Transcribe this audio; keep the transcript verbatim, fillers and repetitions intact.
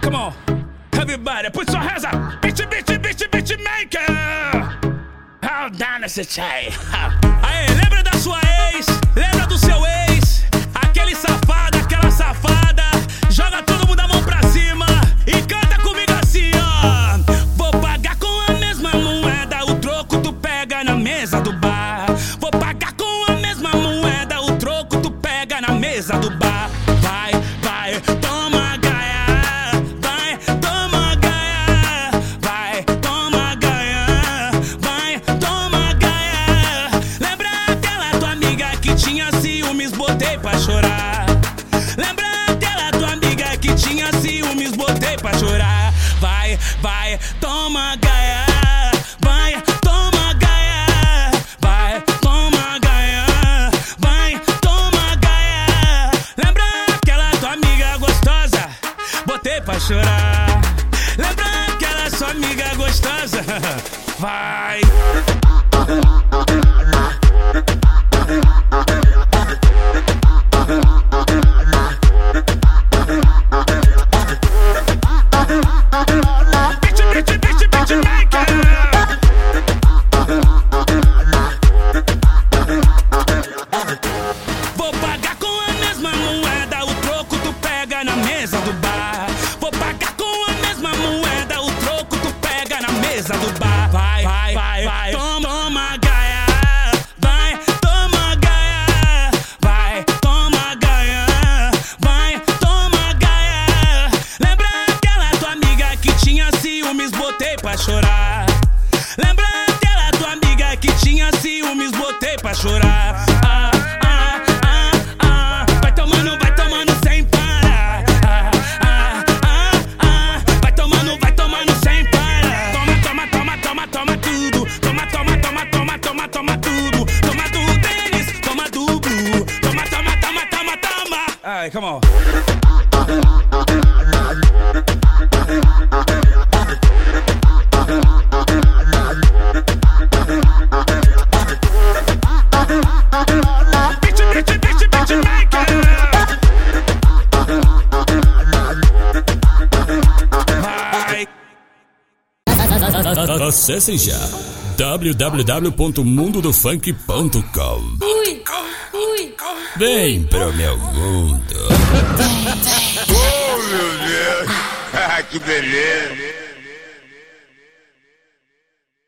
come on. Everybody, put your hands up. Bitch, bitch, bitch, bitch, maker. How down esse chai. Aê, lembra da sua ex? Lembra do seu ex? Aquele safado, aquela safada. Joga todo mundo a mão pra cima e canta comigo assim, ó. Vou pagar com a mesma moeda, o troco tu pega na mesa do bar. Vou pagar com a mesma moeda, o troco tu pega na mesa do bar. Vai, vai, toma gaia. Vai, toma gaia. Vai, toma gaia. Vai, toma gaia. Lembra aquela tua amiga que tinha ciúmes, botei pra chorar. Lembra aquela tua amiga que tinha ciúmes, botei pra chorar. Vai, vai, toma gaia. Vai, toma gaia. Vai, toma gaia. Vai, toma gaia. Lembra aquela tua amiga gostosa, botei pra chorar. Lembra aquela sua amiga gostosa. Vai. Vou pagar com a mesma moeda, o troco tu pega na mesa do bar. Vou pagar com a mesma moeda, o troco tu pega na mesa do bar. Vai, vai, vai, vai, toma, toma gaia. Vai, toma gaia. Vai, toma gaia. Vai, toma gaia. Lembra aquela tua amiga que tinha ciúmes, botei pra chorar. Lembra aquela tua amiga que tinha ciúmes, botei pra chorar. Ah, ah, ah, ah. Vai tomando, vai tomando sem parar. Ah, ah, ah, ah. Vai tomando, vai tomando sem parar. Toma, toma, toma, toma, toma tudo. Toma, toma, toma, toma, toma, toma tudo. Toma do Denis, toma do Blue. Toma, toma, toma, toma, toma. Ai, come on. Acessem já w w w ponto mundo do funk ponto com. Ui, ui. Vem pro meu mundo. Oh, meu Deus! Que beleza!